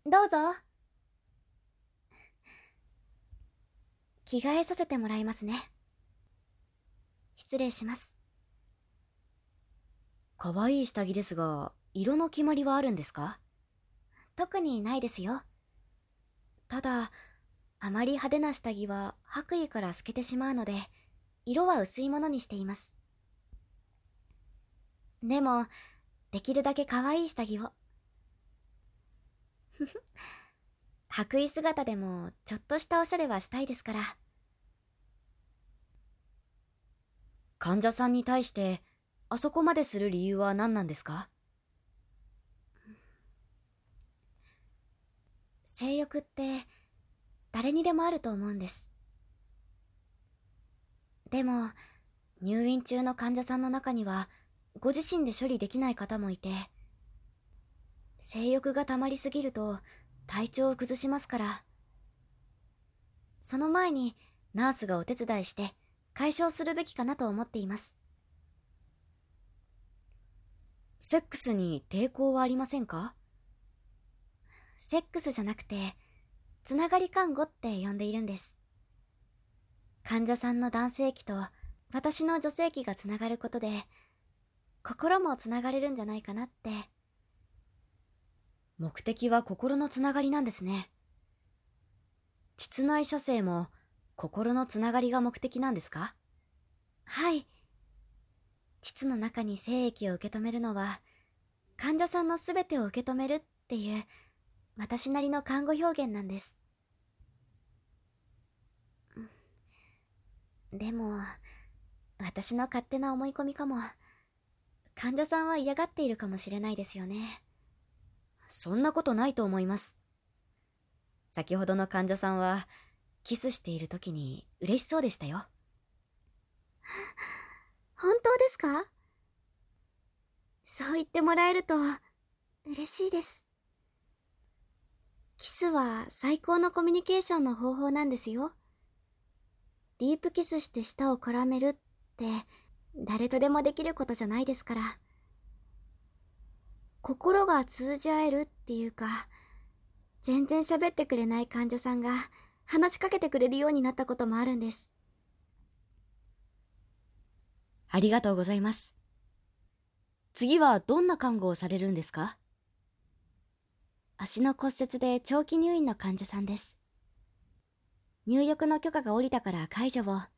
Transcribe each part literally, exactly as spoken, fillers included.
どうぞ。着替えさせてもらいますね。失礼します。 かわいい下着ですが、色の決まりはあるんですか？ 特にないですよ。ただ、あまり派手な下着は白衣から透けてしまうので、色は薄いものにしています。でも、できるだけ可愛い下着を。ふふ。白衣姿でもちょっとしたおしゃれはしたいですから。 患者さんに対して、あそこまでする理由は何なんですか？ 性欲って誰にでもあると思うんです。でも、入院中の患者さんの中には、ご自身で処理できない方もいて、性欲が溜まりすぎると体調を崩しますから、その前にナースがお手伝いして解消するべきかなと思っています。 セックスに抵抗はありませんか？ セックスじゃなくて、つながり看護って呼んでいるんです。患者さんの男性器と私の女性器がつながることで、心もつながれるんじゃないかなって。 目的は心のつながりなんですね。膣内射精も心のつながりが目的なんですか？ はい。膣の中に精液を受け止めるのは、患者さんのすべてを受け止めるっていう、私なりの看護表現なんです。でも、私の勝手な思い込みかも。患者さんは嫌がっているかもしれないですよね。 そんなことないと思います。先ほどの患者さんは、キスしている時に嬉しそうでしたよ。 本当ですか？そう言ってもらえると、嬉しいです。キスは最高のコミュニケーションの方法なんですよ。ディープキスして舌を絡めるって、誰とでもできることじゃないですから。心が通じ合えるっていうか、全然喋ってくれない患者さんが話しかけてくれるようになったこともあるんです。 ありがとうございます。次はどんな看護をされるんですか？ 足の骨折で長期入院の患者さんです。入浴の許可が下りたから介助を。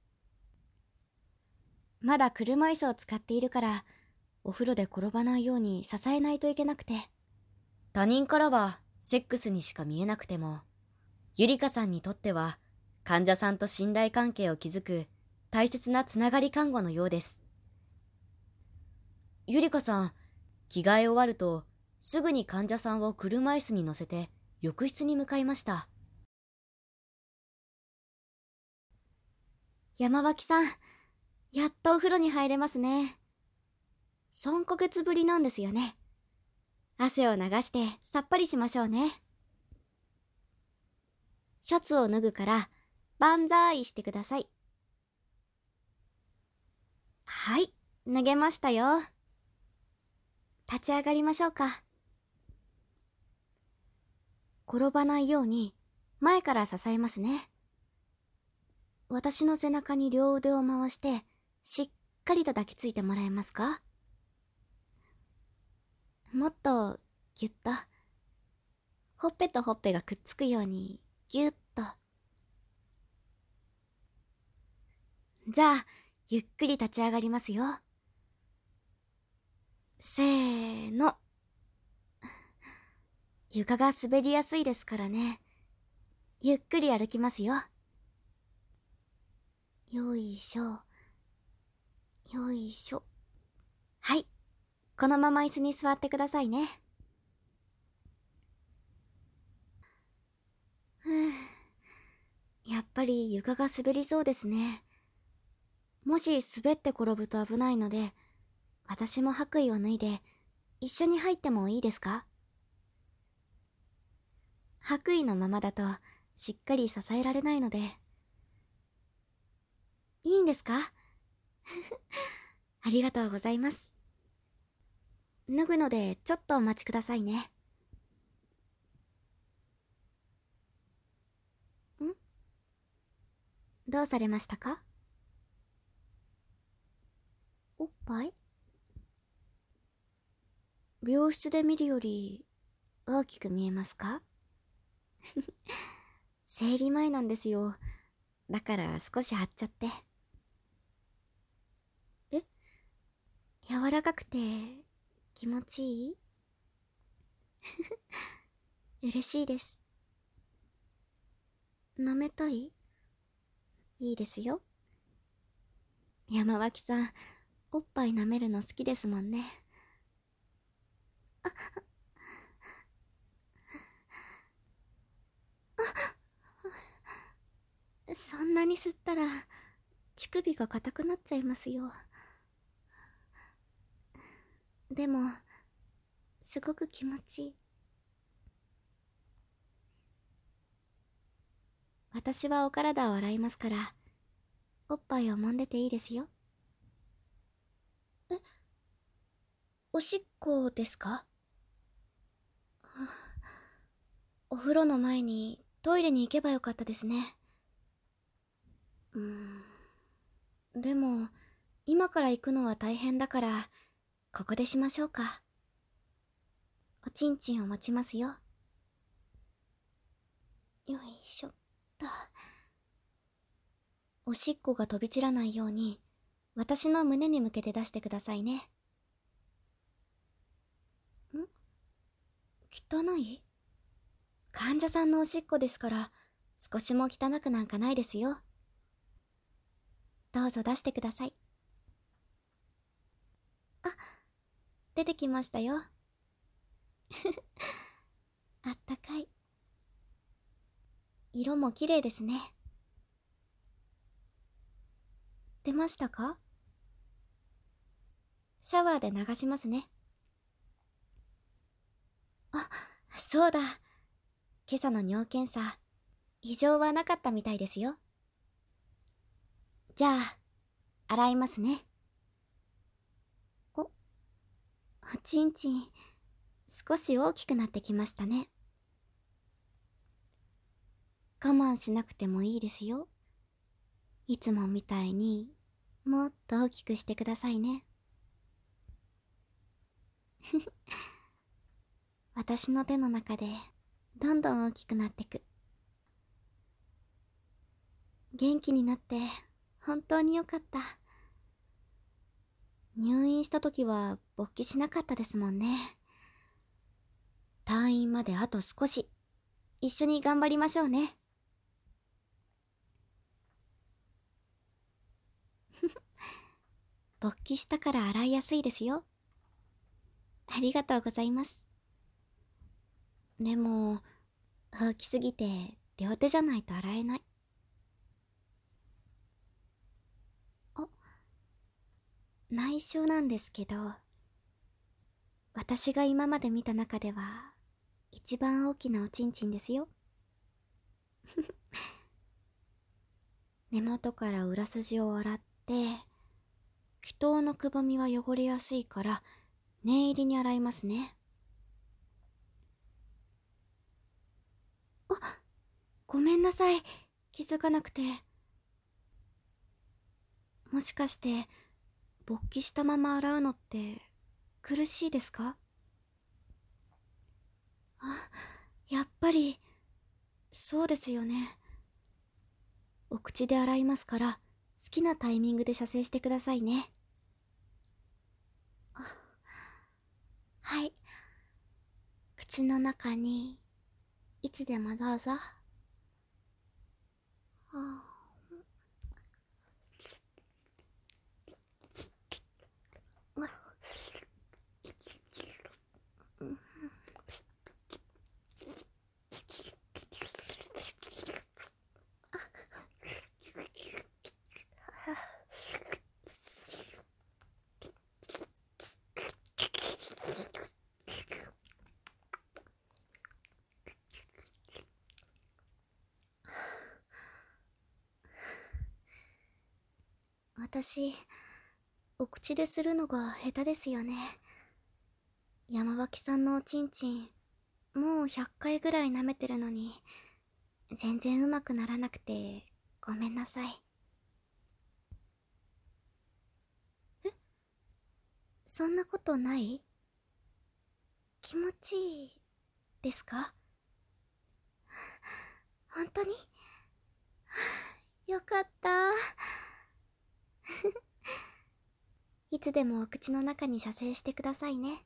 まだ車椅子を使っているから、お風呂で転ばないように支えないといけなくて。 他人からはセックスにしか見えなくても、ゆりかさんにとっては患者さんと信頼関係を築く大切なつながり看護のようです。ゆりかさん、着替え終わるとすぐに患者さんを車椅子に乗せて浴室に向かいました。 山脇さん、やっとお風呂に入れますね。さんかげつぶりなんですよね。汗を流してさっぱりしましょうね。シャツを脱ぐから、万歳してください。はい、脱げましたよ。立ち上がりましょうか。転ばないように前から支えますね。私の背中に両腕を回してしっかりと抱きついてもらえますか？もっとぎゅっと。ほっぺとほっぺがくっつくようにぎゅっと。じゃあ、ゆっくり立ち上がりますよ。せーの。床が滑りやすいですからね。ゆっくり歩きますよ。よいしょ。よいしょ。はい。このまま椅子に座ってくださいね。ふぅ。やっぱり床が滑りそうですね。もし滑って転ぶと危ないので、私も白衣を脱いで一緒に入ってもいいですか？白衣のままだとしっかり支えられないので。いいんですか？ありがとうございます。脱ぐのでちょっとお待ちくださいね。 どうされましたか？おっぱい？病室で見るより大きく見えますか？生理前なんですよ。だから少し張っちゃって。え？柔らかくて気持ちいい？嬉しいです。舐めたい？いいですよ。山脇さん、おっぱい舐めるの好きですもんね。そんなに吸ったら乳首が硬くなっちゃいますよ。でもすごく気持ちいい。私はお体を洗いますから、おっぱいを揉んでていいですよ。え、おしっこですか？お風呂の前にトイレに行けばよかったですね。うーん。でも、今から行くのは大変だから、ここでしましょうか。おちんちんを持ちますよ。よいしょっと。おしっこが飛び散らないように、私の胸に向けて出してくださいね。ん？汚い？患者さんのおしっこですから、少しも汚くなんかないですよ。どうぞ出してください。あ、出てきましたよ。あったかい。色も綺麗ですね。出ましたか？シャワーで流しますね。あ、そうだ。今朝の尿検査、異常はなかったみたいですよ。じゃあ、洗いますね。お、おちんちん、少し大きくなってきましたね。我慢しなくてもいいですよ。いつもみたいにもっと大きくしてくださいね。私の手の中でどんどん大きくなってく。元気になって本当によかった。入院した時は勃起しなかったですもんね。退院まであと少し、一緒に頑張りましょうね。勃起したから洗いやすいですよ。ありがとうございます。でも、大きすぎて両手じゃないと洗えない。あ、内緒なんですけど、私が今まで見た中では一番大きなおちんちんですよ。根元から裏筋を洗って、気筒のくぼみは汚れやすいから念入りに洗いますね。あ、ごめんなさい、気づかなくて。もしかして勃起したまま洗うのって苦しいですか？あ、やっぱりそうですよね。お口で洗いますから好きなタイミングで射精してくださいね。あ、はい、口の中にいつでもどうぞ。あ、私、お口でするのが下手ですよね。山脇さんのおちんちん、もうひゃっかいぐらい舐めてるのに、全然うまくならなくてごめんなさい。え、そんなことない？気持ちいいですか？本当に？よかった。いつでもお口の中に射精してくださいね。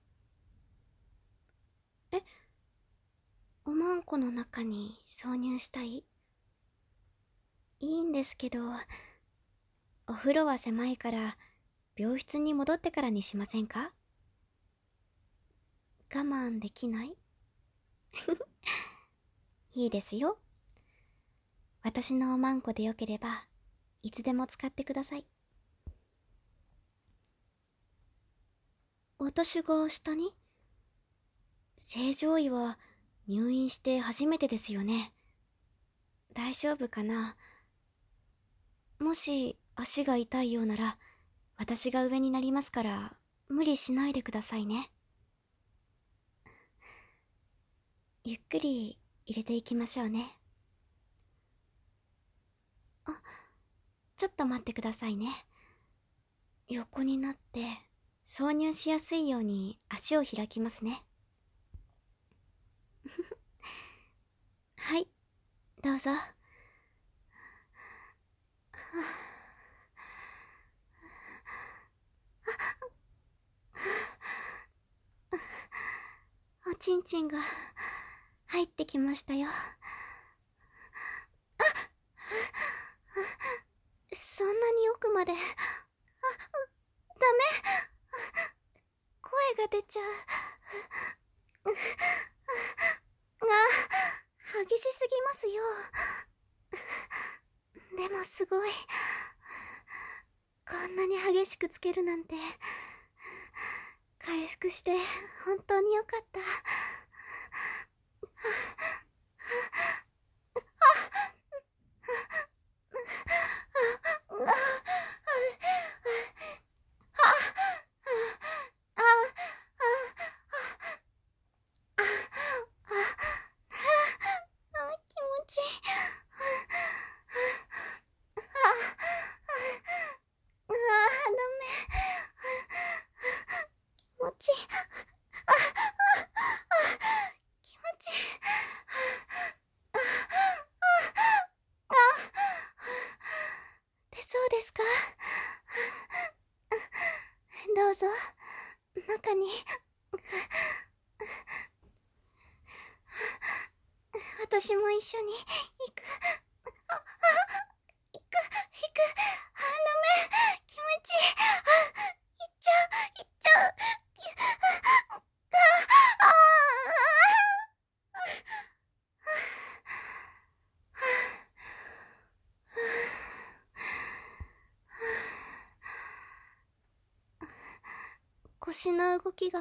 え、おまんこの中に挿入したい？いいんですけど、お風呂は狭いから病室に戻ってからにしませんか？我慢できない？いいですよ。私のおまんこでよければいつでも使ってください。私が下に？正常位は入院して初めてですよね。大丈夫かな？もし足が痛いようなら私が上になりますから無理しないでくださいね。ゆっくり入れていきましょうね。あ、ちょっと待ってくださいね。横になって挿入しやすいように足を開きますね。はい、どうぞ。おちんちんが入ってきましたよ。そんなに奥まで。あ、ダメ。声が出ちゃう。あ、激しすぎますよ。でもすごい。こんなに激しくつけるなんて。回復して本当によかった。気持ちいい。ああ、ダメ。気持ちいい。ああ、気持ちいい。ああ、出そうですか？どうぞ、中に。私も一緒に行く。あ、あ、行く、行く。あ、ダメ。気持ちいい。あ、行っちゃう、行っちゃう。あ、あ、あ、腰の動きが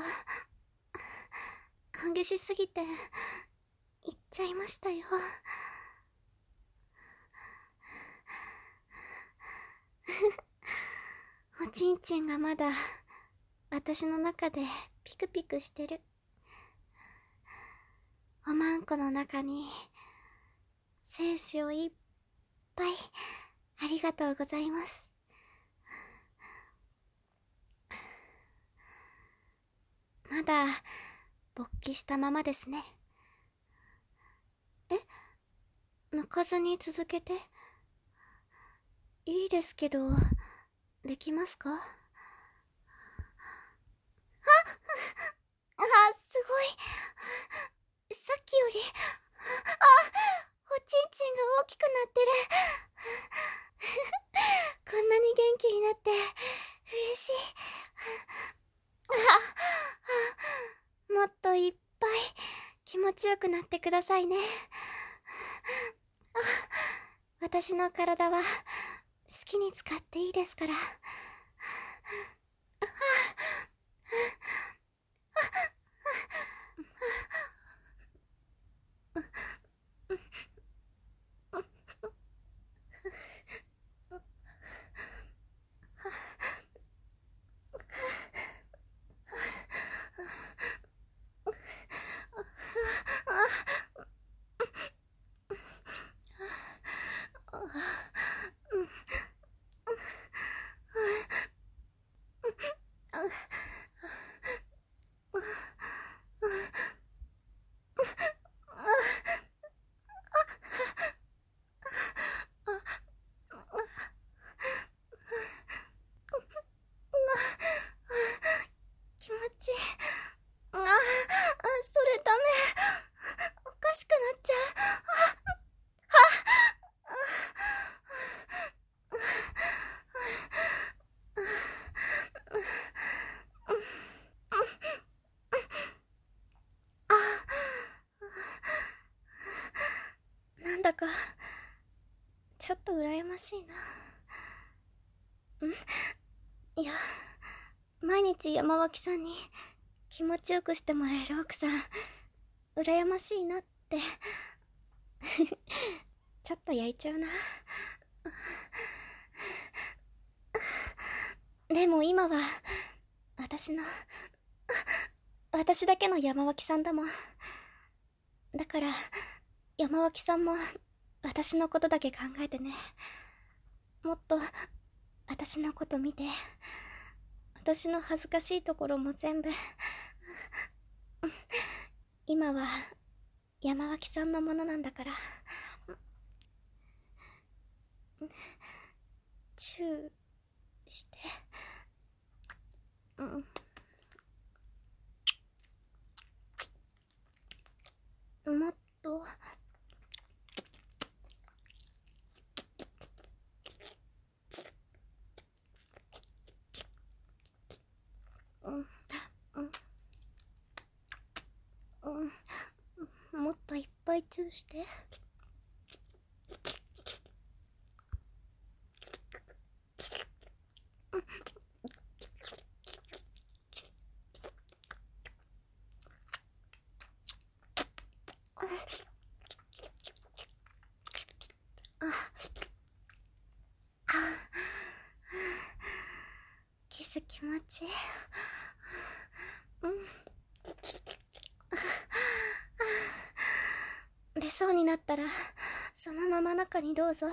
激しすぎて行っちゃいましたよ。おちんちんがまだ私の中でピクピクしてる。おまんこの中に精子をいっぱい。ありがとうございます。まだ勃起したままですね。え、抜かずに続けて。いいですけど、できますか？あ、あ、すごい。さっきより、あ、おちんちんが大きくなってる。こんなに元気になって嬉しい。あ、もっといっぱい気持ちよくなってくださいね。あ、私の体は好きに使っていいですから。 しいな。んいや、毎日山脇さんに気持ちよくしてもらえる奥さん、羨ましいなって。ちょっと焼いちゃうな。でも今は、私の、私だけの山脇さんだもん。だから、山脇さんも、私のことだけ考えてね。もっと、私のこと見て。私の恥ずかしいところも全部。今は、山脇さんのものなんだから。チューして。うん。もっと。うん。うん。うん。もっといっぱいチューして。キス気持ちいい。うん。出そうになったらそのまま中にどうぞ。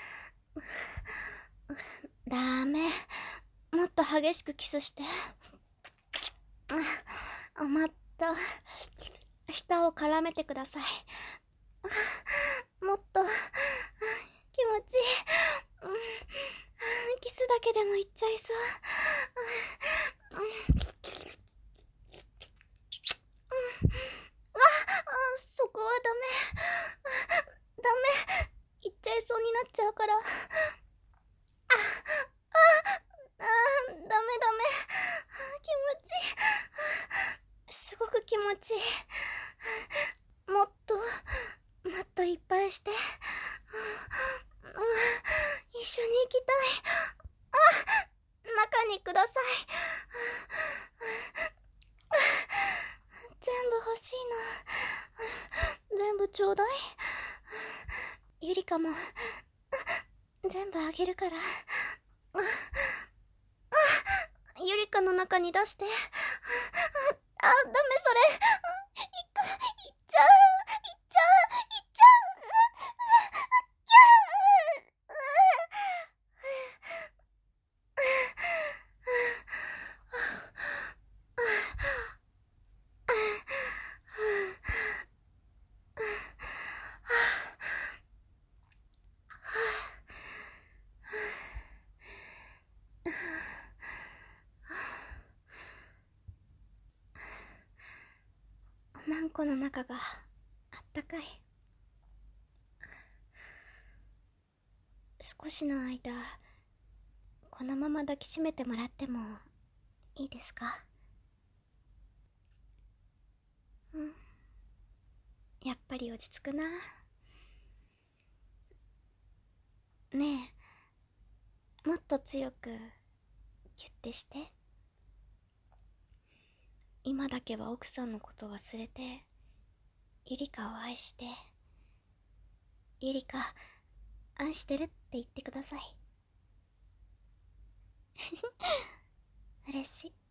ダメ、もっと激しくキスして。余った舌を絡めてください。もっと気持ちいい。キスだけでもいっちゃいそう。そこはダメ。ダメ。いっちゃいそうになっちゃうから。あ、あ、あ、ダメダメ。気持ちいい。すごく気持ちいい。もっと、もっといっぱいして。一緒に行きたい。あ、中にください。全部欲しいの。全部ちょうだい。ゆりかも全部あげるから。ゆりかの中に出して。あ、ダメそれ。いっちゃう。いっちゃう。いっちゃう。マンコの中があったかい。少しの間このまま抱きしめてもらってもいいですか？うん、やっぱり落ち着くな。ねえ、もっと強くキュッてして。今だけは奥さんのこと忘れてゆりかを愛して、ゆりか愛してるって言ってください。嬉しい。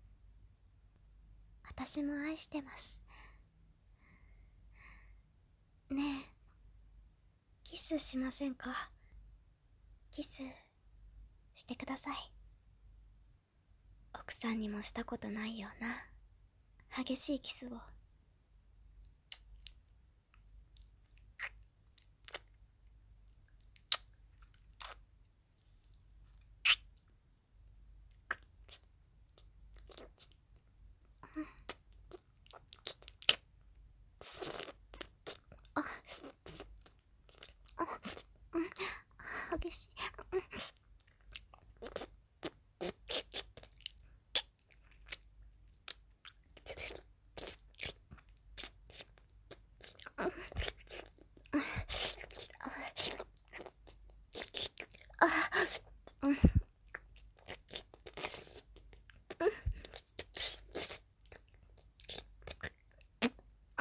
私も愛してます。ねえ、キスしませんか？キスしてください。奥さんにもしたことないような激しいキスを。あ、あ、うん、激しい。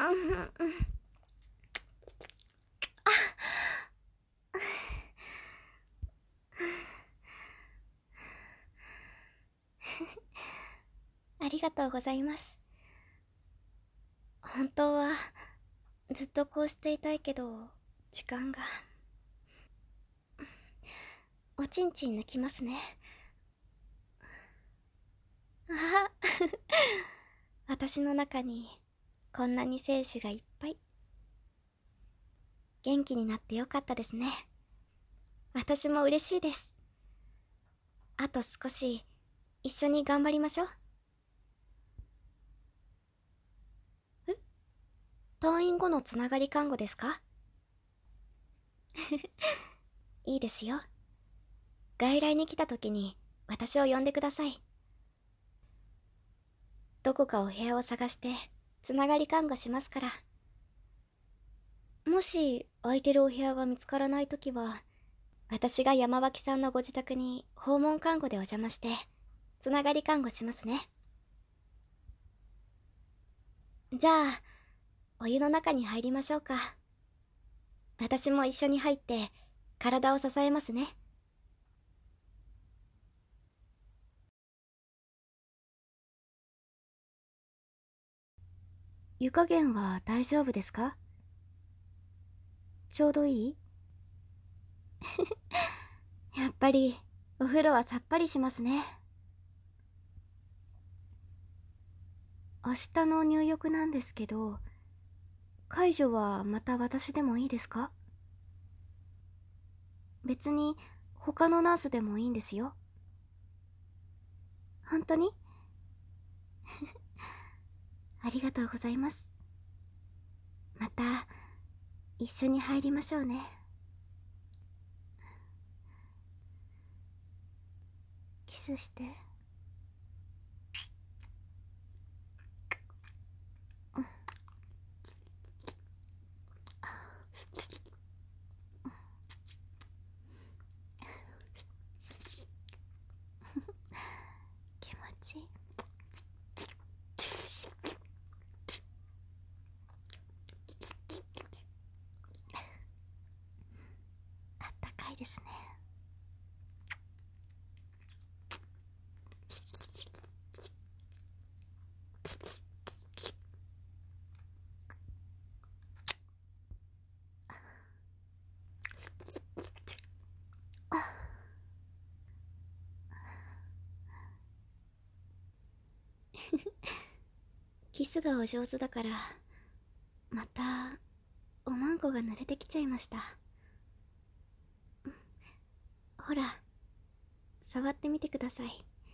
ありがとうございます。本当はずっとこうしていたいけど時間が。おちんちん抜きますね。あ私の中にこんなに精子がいっぱい。元気になってよかったですね。私も嬉しいです。あと少し一緒に頑張りましょう。え？退院後のつながり看護ですか？いいですよ。外来に来た時に私を呼んでください。どこかお部屋を探してつながり看護しますから。もし空いてるお部屋が見つからないときは、私が山脇さんのご自宅に訪問看護でお邪魔してつながり看護しますね。じゃあお湯の中に入りましょうか。私も一緒に入って体を支えますね。湯加減は大丈夫ですか？ちょうどいい？やっぱりお風呂はさっぱりしますね。明日の入浴なんですけど、介助はまた私でもいいですか？別に他のナースでもいいんですよ。本当に？ありがとうございます。また一緒に入りましょうね。キスして。気持ちいい。あったかいですね。キスがお上手だから、またおまんこが濡れてきちゃいました。ほら、触ってみてください。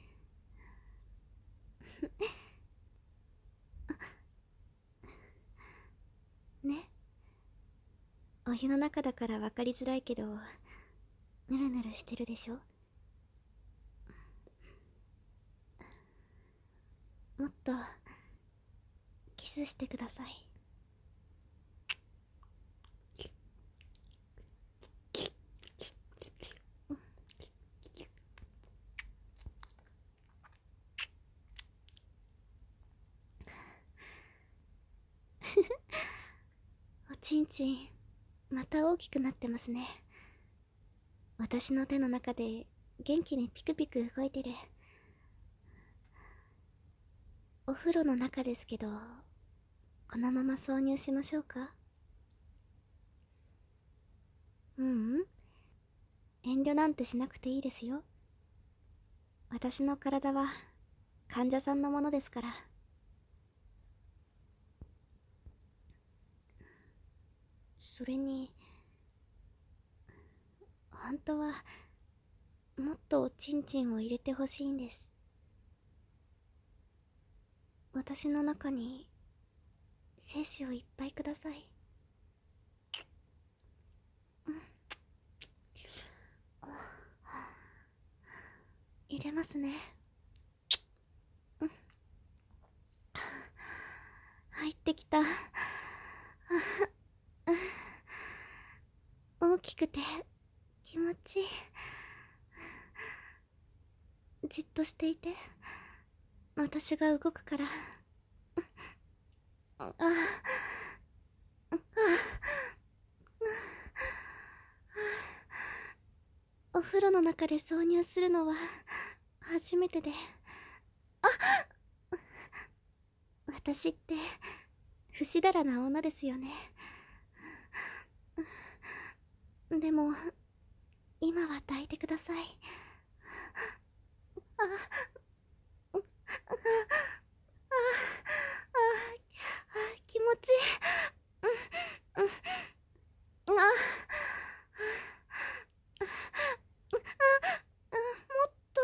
ね。お湯の中だから分かりづらいけど、ぬるぬるしてるでしょ。もっとキスしてください。おちんちんまた大きくなってますね。私の手の中で元気にピクピク動いてる。お風呂の中ですけど、このまま挿入しましょうか？ううん、遠慮なんてしなくていいですよ。私の体は患者さんのものですから。それに本当はもっとおちんちんを入れてほしいんです。私の中に精子をいっぱいください。入れますね。入ってきた。大きくて気持ちいい。じっとしていて、私が動くから。あ、 お風呂の中で挿入するのは初めてで。あっ、私って不死だらな女ですよね。でも今は抱いてください。ああああ気持ちいい。うんうんあもっと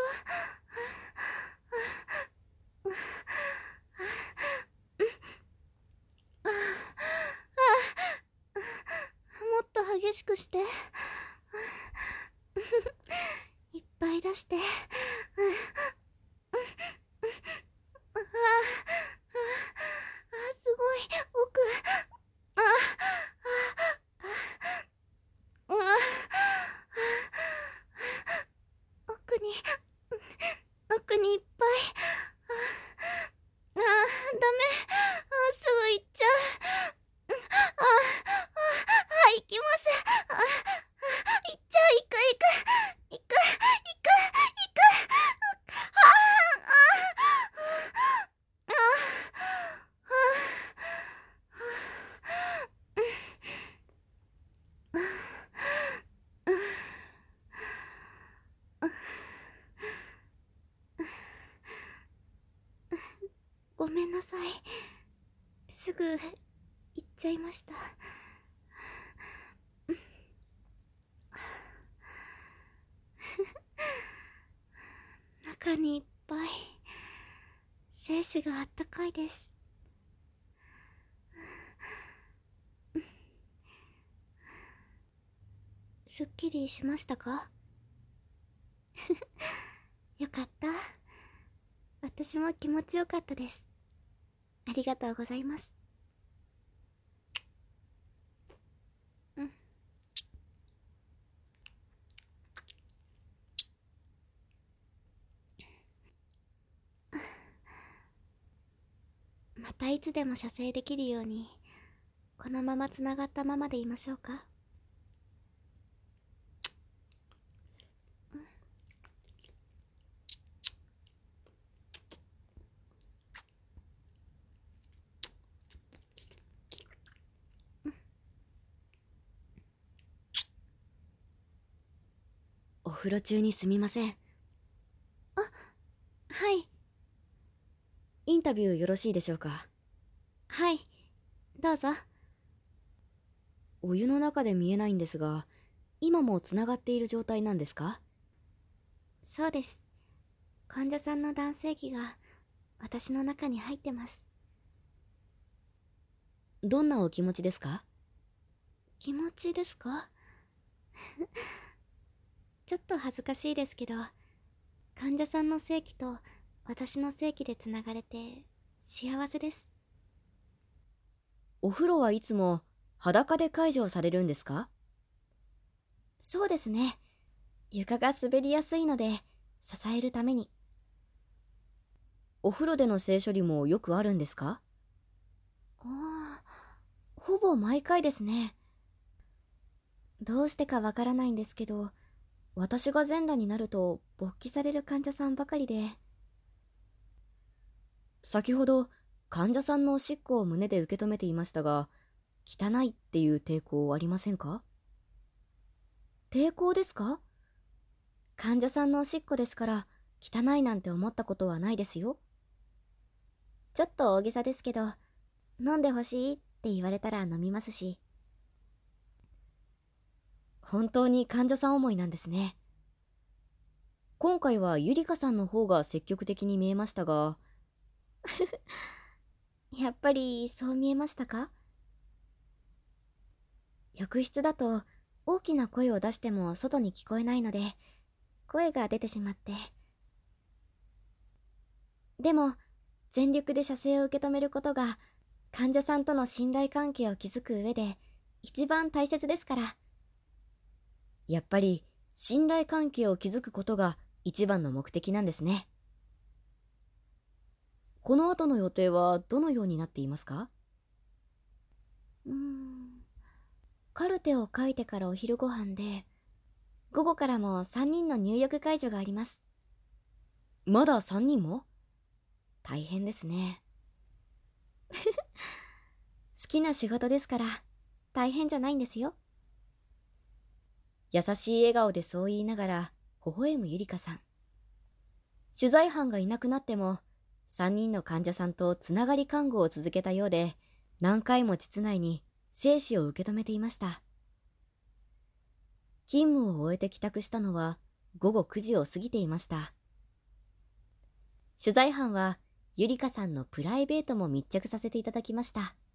もっと激しくして。いっぱい出して。ああすごい奥。ああ奥に奥にいっぱい。ああダメ。あすぐ行っちゃう。ああはい行きます。あ行っちゃう。行く行く行く行く行く。あああごめんなさい。すぐ行っちゃいました。中にいっぱい精子があったかいです。すっきりしましたか？よかった。私も気持ちよかったです。ありがとうございます。うん。またいつでも射精できるようにこのままつながったままでいましょうか。 お風呂中にすみません。 あ、はい。 インタビューよろしいでしょうか？ はい、どうぞ。 お湯の中で見えないんですが、今もつながっている状態なんですか？ そうです。患者さんの男性器が私の中に入ってます。 どんなお気持ちですか？ 気持ちですか？ちょっと恥ずかしいですけど、患者さんの性器と私の性器でつながれて幸せです。 お風呂はいつも裸で介助されるんですか？ そうですね。床が滑りやすいので支えるために。 お風呂での性処理もよくあるんですか？ ああ、ほぼ毎回ですね。どうしてかわからないんですけど、私が全裸になると勃起される患者さんばかりで。 先ほど患者さんのおしっこを胸で受け止めていましたが、汚いっていう抵抗ありませんか？ 抵抗ですか？患者さんのおしっこですから汚いなんて思ったことはないですよ。ちょっと大げさですけど、飲んでほしいって言われたら飲みますし。 本当に患者さん思いなんですね。今回はゆりかさんの方が積極的に見えましたが。 やっぱりそう見えましたか？浴室だと大きな声を出しても外に聞こえないので、声が出てしまって。でも全力で射精を受け止めることが患者さんとの信頼関係を築く上で一番大切ですから。 やっぱり信頼関係を築くことが一番の目的なんですね。この後の予定はどのようになっていますか？ うーん。カルテを書いてからお昼ご飯で、午後からもさんにんの入浴介助があります。 まださんにんも？大変ですね。 好きな仕事ですから、大変じゃないんですよ。 優しい笑顔でそう言いながら、微笑むゆりかさん。取材班がいなくなっても、さんにんの患者さんとつながり看護を続けたようで、何回も膣内に精子を受け止めていました。勤務を終えて帰宅したのは午後くじを過ぎていました。取材班はゆりかさんのプライベートも密着させていただきました。